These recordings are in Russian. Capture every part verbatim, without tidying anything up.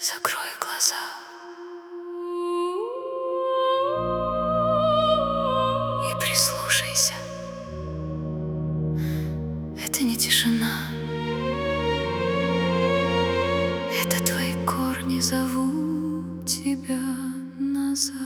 Закрой глаза и прислушайся. Это не тишина, это твои корни зовут тебя назад.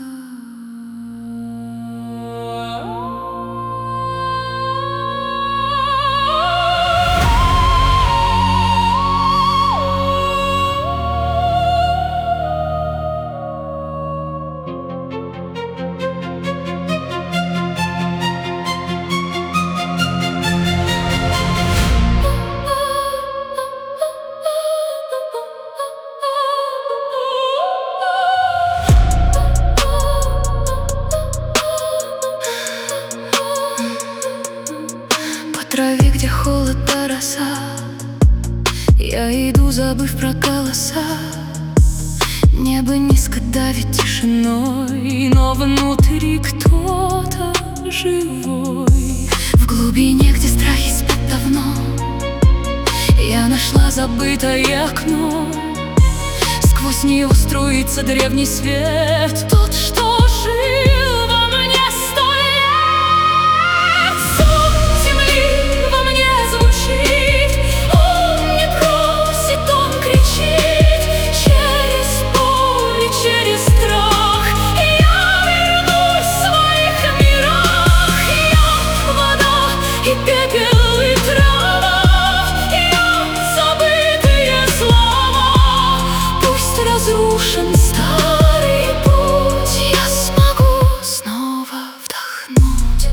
Траве, где холод да роса, я иду, забыв про голоса. Небо низко давит тишиной, но внутри кто-то живой. В глубине, где страхи спят давно, я нашла забытое окно. Сквозь него струится древний свет, тот, что жил во мне сто лет. Зов земли во мне звучит, он не просит, он кричит. Через боль и через страх я вернусь в своих мирах. Я вода и пепел и трава, я забытые слова. Пусть разрушен старый путь, я смогу снова вдохнуть.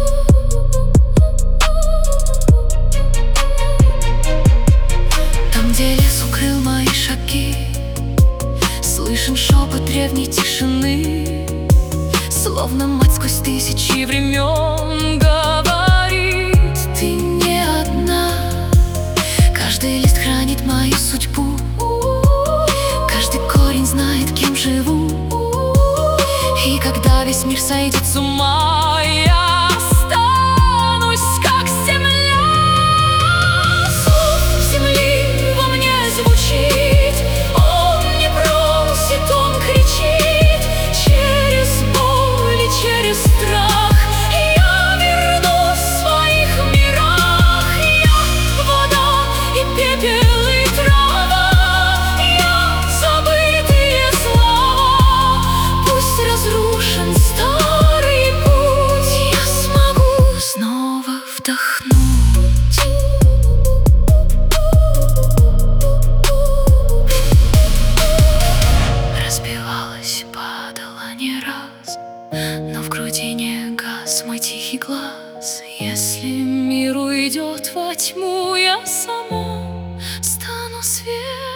Там, где лес укрыл мои шаги, слышен шепот древней тишины. Словно мать сквозь тысячи времен говорит: ты не одна. Каждый лист хранит мою судьбу, каждый корень знает, кем живу. И когда весь мир сойдет с ума, я останусь как земля. Зов земли во мне звучит, он не просит, он кричит. Через боль и через страх я вернусь в своих мирах. Я вода и пепел и трава, я забытые слова. Пусть разрушен старый путь, я смогу снова вдохнуть. Разбивалась, падала не раз, но в груди не гас мой тихий глаз. Если мир уйдет во тьму, я сама стану светом.